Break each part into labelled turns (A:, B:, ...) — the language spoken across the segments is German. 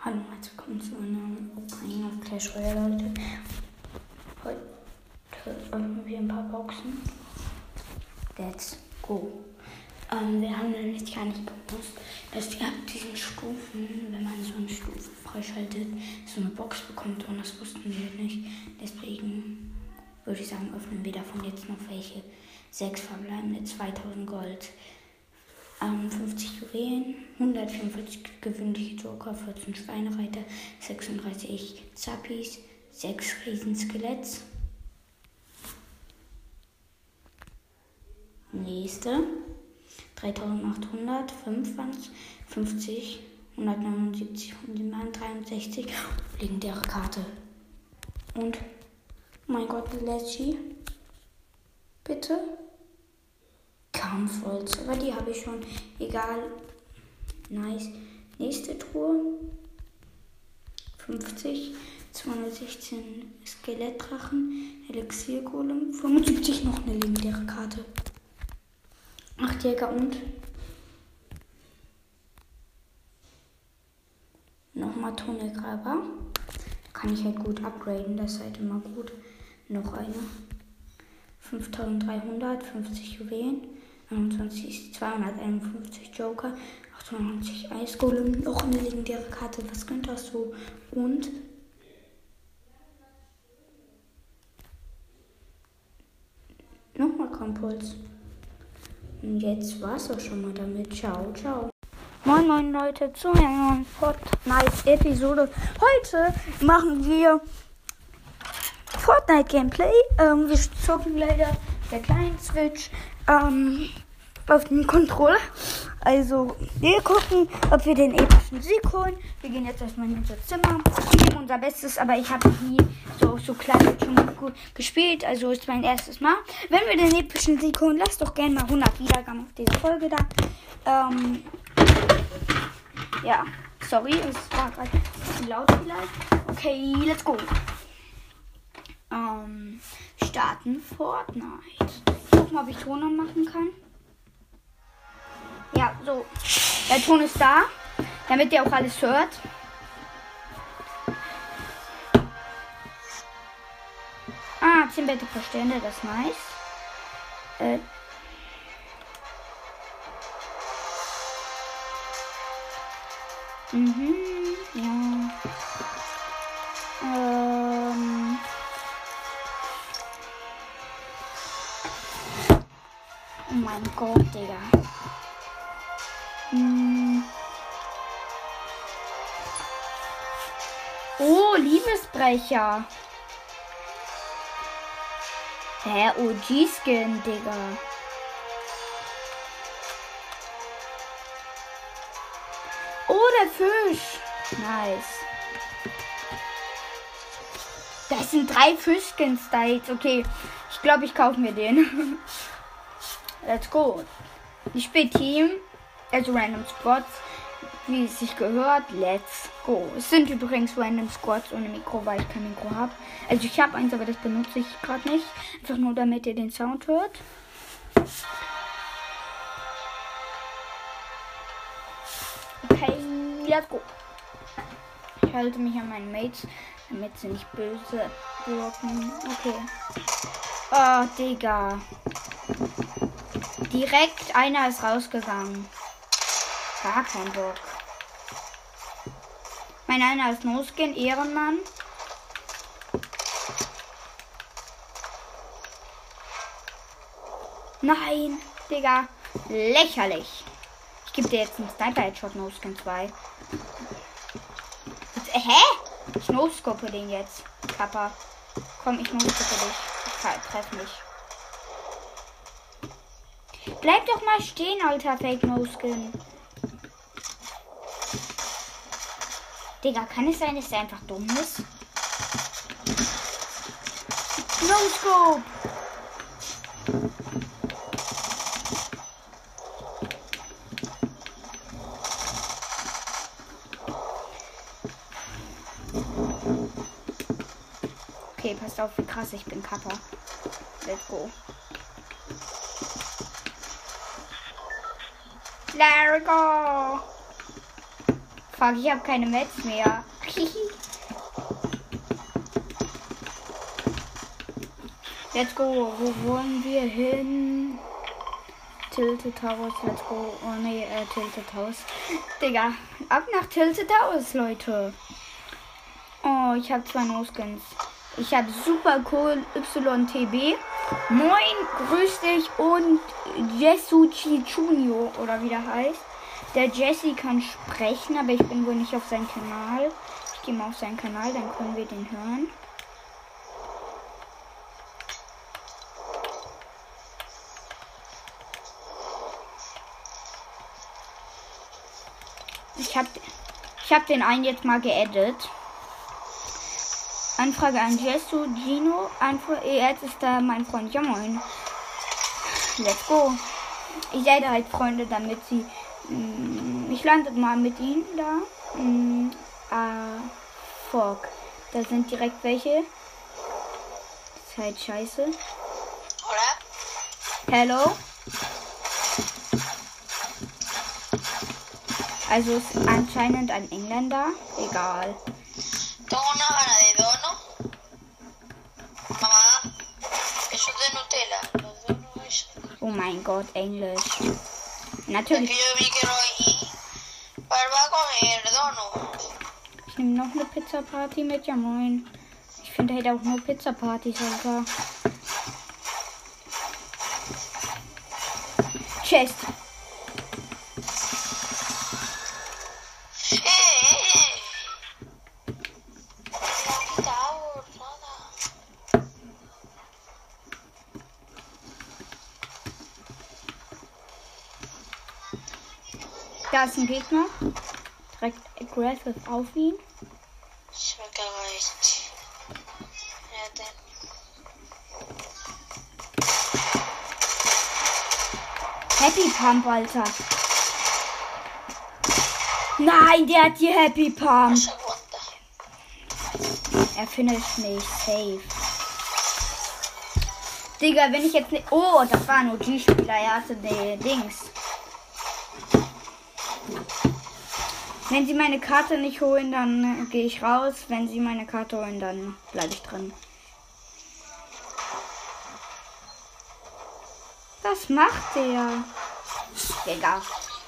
A: Hallo und herzlich willkommen zu einem Opening auf Clash Royale, Leute. Heute öffnen wir ein paar Boxen. Let's go. Wir haben nämlich gar nicht gewusst, dass ihr ab diesen Stufen, wenn man so eine Stufe freischaltet, so eine Box bekommt, und das wussten wir nicht. Deswegen würde ich sagen, öffnen wir davon jetzt noch welche. 6 verbleibende, 2000 Gold. 50 Juwelen, 144 gewöhnliche Joker, 14 Schweinereiter, 36 Zappis, 6 Riesenskeletts. Nächste. 3800, 50, 179, 163. Legendäre Karte. Und, oh mein Gott, Leggy. Bitte. Kampfholz, aber die habe ich schon. Egal. Nice. Nächste Truhe. 50, 216 Skelettdrachen, Elixiergolem, 75 noch eine legendäre Karte. 8 Jäger und nochmal Tunnelgraber. Kann ich halt gut upgraden, das ist halt immer gut. Noch eine. 5300, 50 Juwelen, 251 Joker, 98 Eisgolem, noch eine legendäre Karte, was könnte das so? Und nochmal Kampfholz. Und jetzt war's auch schon mal damit. Ciao, ciao. Moin moin Leute, zu einer neuen Fortnite-Episode. Heute machen wir Fortnite-Gameplay. Wir zocken leider der kleinen Switch auf den Controller. Also, wir gucken, ob wir den epischen Sieg holen. Wir gehen jetzt erstmal in unser Zimmer. Wir geben unser Bestes, aber ich habe nie so klein schon gut gespielt. Also, ist mein erstes Mal. Wenn wir den epischen Sieg holen, lasst doch gerne mal 100 Wiedergaben auf diese Folge da. Ja, sorry, es war gerade zu laut vielleicht. Okay, let's go. Starten Fortnite. Ich guck mal, ob ich Ton anmachen kann. Ja, so. Der Ton ist da, damit ihr auch alles hört. Ah, 10 Bette pro Sterne, das ist nice. Ja. Oh mein Gott, Digga. Oh, Liebesbrecher. Hä, OG-Skin, Digga. Oh, der Fisch. Nice. Das sind 3 Fischskins da jetzt. Okay, ich glaube, ich kaufe mir den. Let's go. Ich spiele Team, also Random Squads, wie es sich gehört. Let's go. Es sind übrigens Random Squads ohne Mikro, weil ich kein Mikro habe. Also ich habe eins, aber das benutze ich gerade nicht. Einfach nur, damit ihr den Sound hört. Okay, let's go. Ich halte mich an meinen Mates, damit sie nicht böse wirken. Okay. Oh, Digga. Direkt einer ist rausgegangen. Gar kein Bock. Mein einer ist No-Skin, Ehrenmann. Nein, Digga. Lächerlich. Ich gebe dir jetzt einen Sniper-Headshot, No-Skin 2. Jetzt, hä? Ich no-scope den jetzt. Kappa. Komm, ich no-scope dich. Ich treffe mich. Bleib doch mal stehen, alter Fake No-Skin. Digga, kann es sein, dass der einfach dumm ist? No-Scope! Okay, passt auf, wie krass ich bin, Kappa. Let's go. There we go.
B: Fuck, ich habe keine Mets mehr. Let's go. Wo wollen wir hin? Tilted Towers, let's go. Oh nee, Tilted Towers. Digga, ab nach Tilted Towers, Leute. Oh, ich habe 2 No-Skins. Ich habe Super Cool YTB. Moin, grüß dich und Jesuchi Junior oder wie der heißt. Der Jesse kann sprechen, aber ich bin wohl nicht auf seinem Kanal. Ich gehe mal auf seinen Kanal, dann können wir den hören. Ich hab den einen jetzt mal geedit. Anfrage an Jesu Gino. Jetzt ist da mein Freund. Ja moin. Let's go. Ich sehe halt Freunde, damit sie. Ich lande mal mit ihnen da. Fuck. Da sind direkt welche. Das ist halt scheiße.
C: Oder?
B: Hello. Also ist anscheinend ein Engländer. Egal.
C: Tengo una gana de dono. Mamá, eso de Nutella. Los donos es.
B: Oh mein Gott, Englisch.
C: Es
B: Natürlich.
C: que yo vi que no hay. Para va a comer dono.
B: Ich nehme noch eine Pizza Party mit. Ja moin. Ich finde halt auch nur Pizza Partys, Alter. Chest. Da ist ein Gegner. Direkt aggressive auf ihn.
C: Se me caga este. Espérate.
B: Happy Pump, Alter. Nein, der hat die Happy Pump.
C: Se aguanta.
B: Er finisht mich. Safe. Digga, wenn ich jetzt nicht... Oh, das war ein OG-Spieler. Er hatte die Dings. Wenn sie meine Karte nicht holen, dann gehe ich raus. Wenn sie meine Karte holen, dann bleibe ich drin. Was macht der? Digga.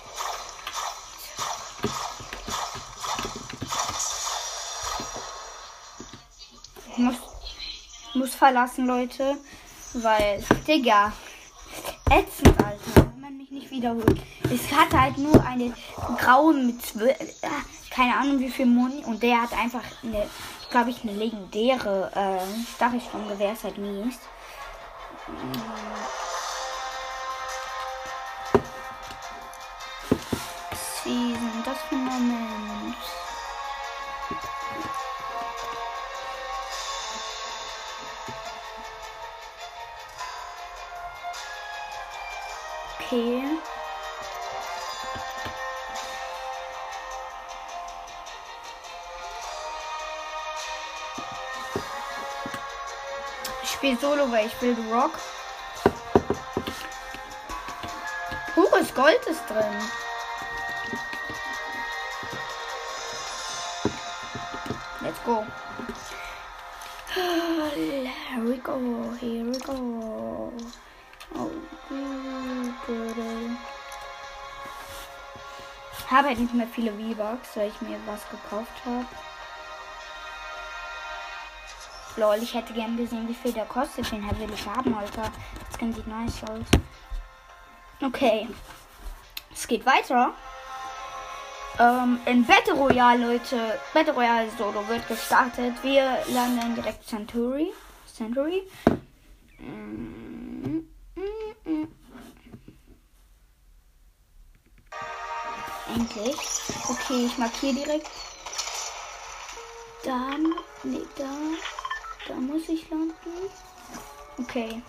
B: Ich muss verlassen, Leute. Weil, Digga. Ätzend, Alter. Wenn man mich nicht wiederholt. Es hat halt nur eine graue mit 12, keine Ahnung wie viel Muni. Und der hat einfach eine, glaube ich, eine legendäre Stachelschwunggewehr, ist halt mies. Season, das für ein Moment. Okay. Ich spiele Solo, weil ich will Rock. Pures Gold ist drin. Let's go. Here we go. Here we go. Oh, good. Ich habe halt nicht mehr viele V-Bucks, weil ich mir was gekauft habe. Lol, ich hätte gern gesehen, wie viel der kostet. Den will ich haben, Alter. Das Skin sieht nice aus. Okay. Es geht weiter. In Battle Royale, Leute. Battle Royale Solo wird gestartet. Wir landen direkt Century. Endlich. Okay, ich markiere direkt. Dann, nee, da muss ich landen. Okay.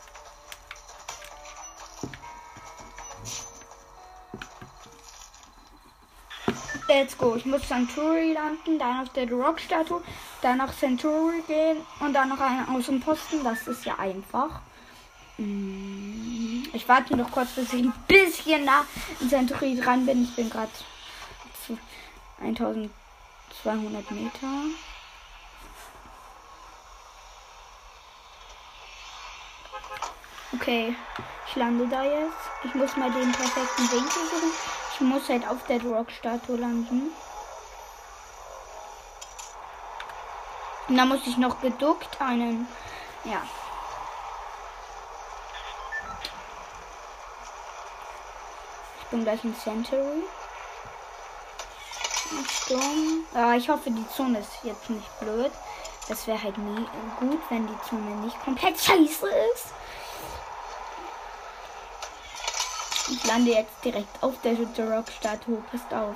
B: Let's go. Ich muss Century landen, dann auf der Rock-Statue, dann nach Century gehen und dann noch einen Außenposten. Das ist ja einfach. Ich warte noch kurz, bis ich ein bisschen nah in Century dran bin. Ich bin gerade 1200 Meter. Okay, ich lande da jetzt. Ich muss mal den perfekten Winkel suchen. Ich muss halt auf der Rock-Statue landen. Und dann muss ich noch geduckt einen. Ja. Ich bin gleich in Century. Sturm. Ich hoffe, die Zone ist jetzt nicht blöd. Das wäre halt nie gut, wenn die Zone nicht komplett scheiße ist. Ich lande jetzt direkt auf der Rock-Statue. Passt auf.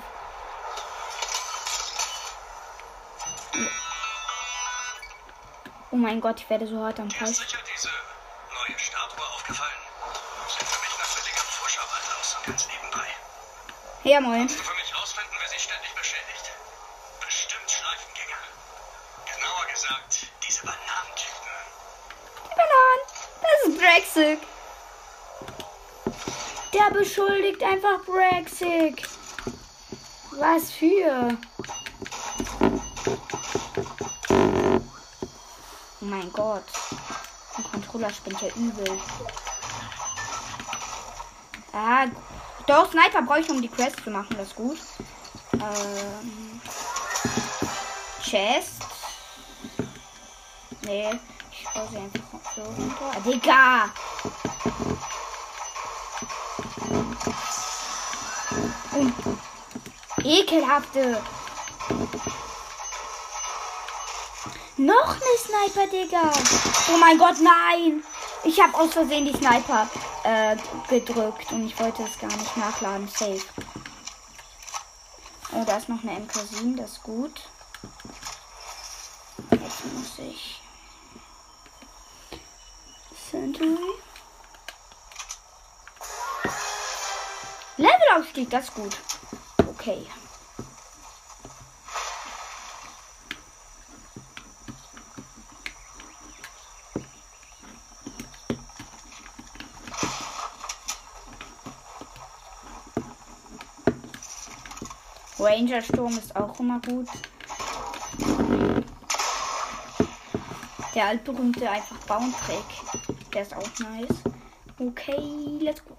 B: Oh mein Gott, ich werde so hart am Fall.
D: Ist sicher diese neue Statue aufgefallen? Sieht für mich nach völligem Pfuscharbeit aus und ganz nebenbei.
B: Ja, moin.
D: Kannst du für mich rausfinden, wer sie ständig beschädigt? Bestimmt Schleifengänger. Genauer gesagt, diese Bananentypen.
B: Bananen. Das ist Brexit. Der beschuldigt einfach Brexit. Was für? Oh mein Gott. Der Controller spinnt ja übel. Doch, Sniper brauche ich, um die Quest zu machen. Das ist gut. Chest. Nee, ich baue sie einfach so runter. Digga! Und ekelhafte. Noch eine Sniper, Digga. Oh mein Gott, nein. Ich habe aus Versehen die Sniper gedrückt und ich wollte es gar nicht nachladen. Safe. Oh, da ist noch eine MK7, das ist gut. Jetzt muss ich Century. Levelaufstieg, das ist gut. Okay. Ranger Sturm ist auch immer gut. Der altberühmte einfach Bound-Trick. Der ist auch nice. Okay, let's go.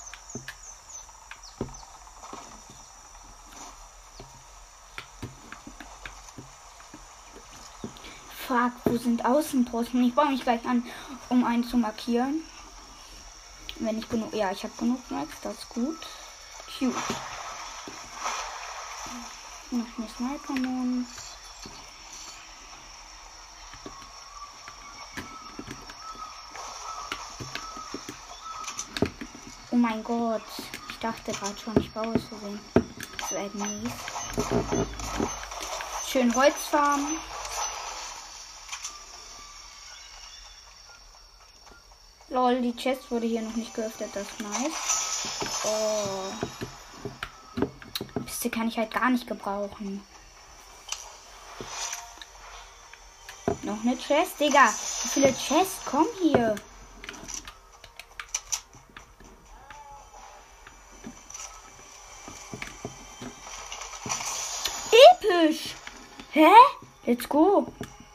B: Fuck, wo sind Außenposten? Ich baue mich gleich an, um einen zu markieren. Wenn ich genug. Ja, ich habe genug Max, das ist gut. Cute. Noch eine Sniper-Mond. Oh mein Gott. Ich dachte gerade schon, ich baue es so sehen. Das wäre mies. Schön Holzfarmen. Lol, die Chest wurde hier noch nicht geöffnet, das ist nice. Oh. Piste kann ich halt gar nicht gebrauchen. Noch eine Chest, Digga. Wie viele Chests kommen hier? Episch! Hä? Let's go.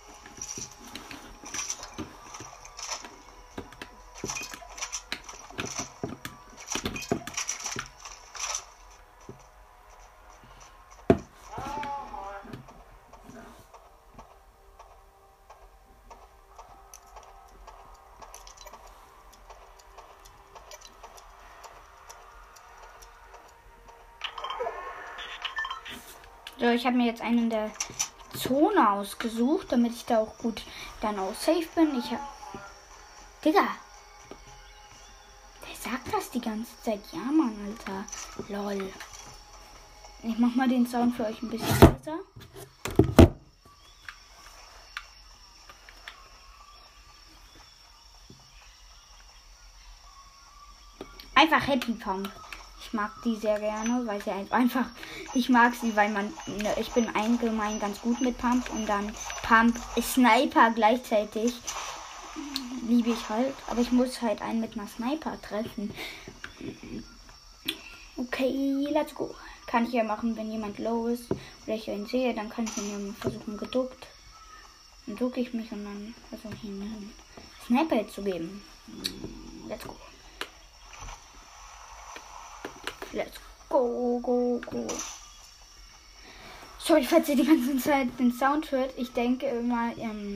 B: So, ich habe mir jetzt einen der Zone ausgesucht, damit ich da auch gut dann auch safe bin. Ich habe... Digga! Wer sagt das die ganze Zeit? Ja, Mann, Alter. Lol. Ich mach mal den Sound für euch ein bisschen leiser. Einfach Happy Pump. Ich mag die sehr gerne, weil sie einfach... Ich mag sie, weil man... Ich bin allgemein ganz gut mit Pump und dann Pump Sniper gleichzeitig. Liebe ich halt. Aber ich muss halt einen mit einer Sniper treffen. Okay, let's go. Kann ich ja machen, wenn jemand low ist oder ich ihn sehe, dann kann ich ihn ja mal versuchen geduckt. Dann ducke ich mich und dann versuche ich ihm einen Sniper zu geben. Let's go. Let's go, go, go. Sorry, falls ihr die ganze Zeit den Sound hört. Ich denke immer,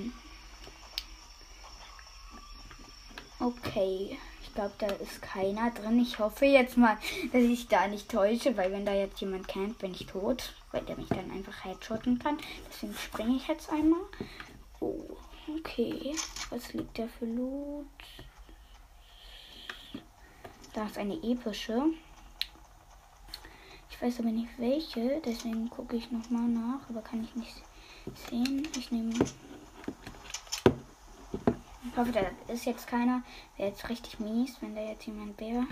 B: okay. Ich glaube, da ist keiner drin. Ich hoffe jetzt mal, dass ich da nicht täusche, weil wenn da jetzt jemand campt, bin ich tot. Weil der mich dann einfach headshotten kann. Deswegen springe ich jetzt einmal. Oh, okay. Was liegt da für Loot? Da ist eine epische. Ich weiß aber nicht welche, deswegen gucke ich nochmal nach, aber kann ich nicht sehen. Ich nehme... Ich hoffe, da ist jetzt keiner. Wäre jetzt richtig mies, wenn da jetzt jemand wäre.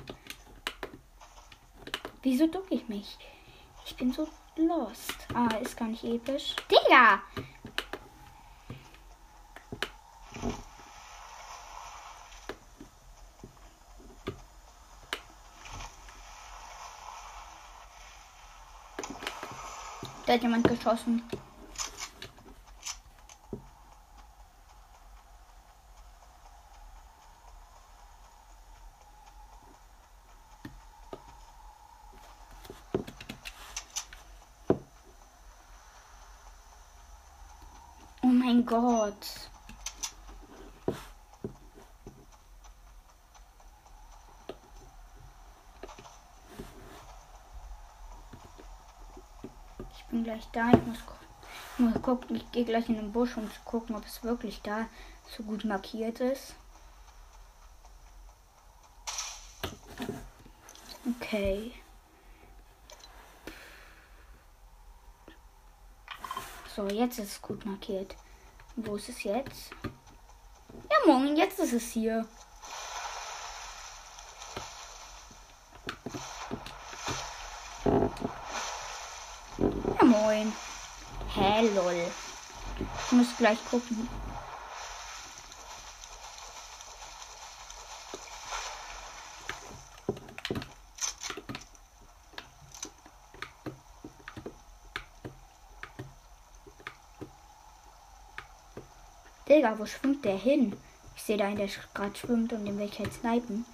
B: Wieso ducke ich mich? Ich bin so lost. Ah, ist gar nicht episch. Digga! Da hat jemand geschossen. Oh mein Gott. Ich bin gleich da. Ich muss gucken. Ich gehe gleich in den Busch, um zu gucken, ob es wirklich da so gut markiert ist. Okay. So, jetzt ist es gut markiert. Wo ist es jetzt? Ja, moin, jetzt ist es hier. Ja, moin. Hä, lol. Ich muss gleich gucken. Digga, wo schwimmt der hin? Ich sehe da einen, der gerade schwimmt und den will ich halt snipen.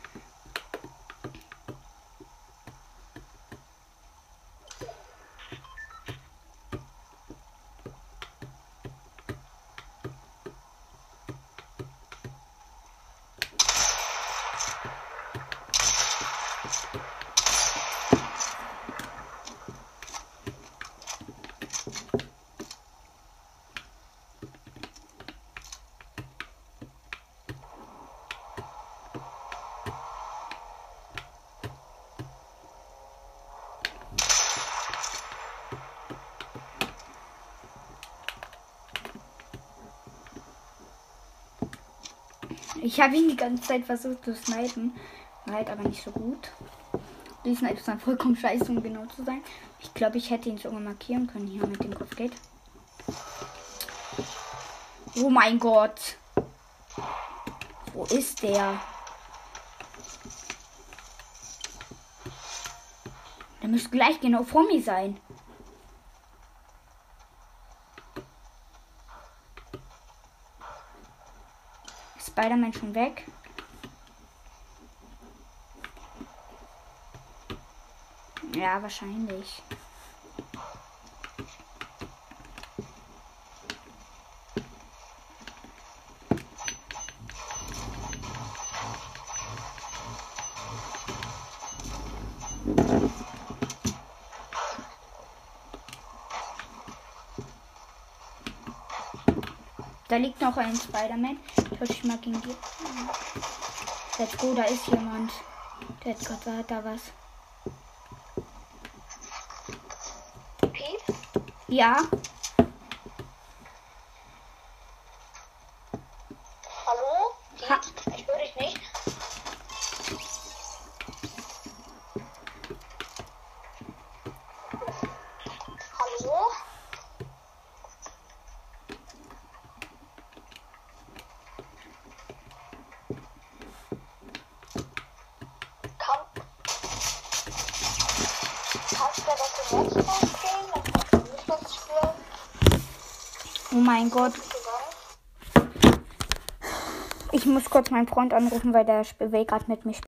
B: Ich habe ihn die ganze Zeit versucht zu snipen, war halt aber nicht so gut. Die Snipes waren vollkommen scheiße, um genau zu sein. Ich glaube, ich hätte ihn sogar markieren können hier mit dem Kopfgeld. Oh mein Gott. Wo ist der? Der müsste gleich genau vor mir sein. Spider-Man schon weg. Ja, wahrscheinlich. Da liegt noch ein Spider-Man. Ich mal gegen die. Let's go, da ist jemand. Der hat gerade da was.
C: Piep?
B: Ja.
C: Hallo?
B: Ha.
C: Ich höre dich nicht. Hallo? Kannst du das
B: Oh mein Gott. Ich muss kurz meinen Freund anrufen, weil der will gerade mit mir spielen.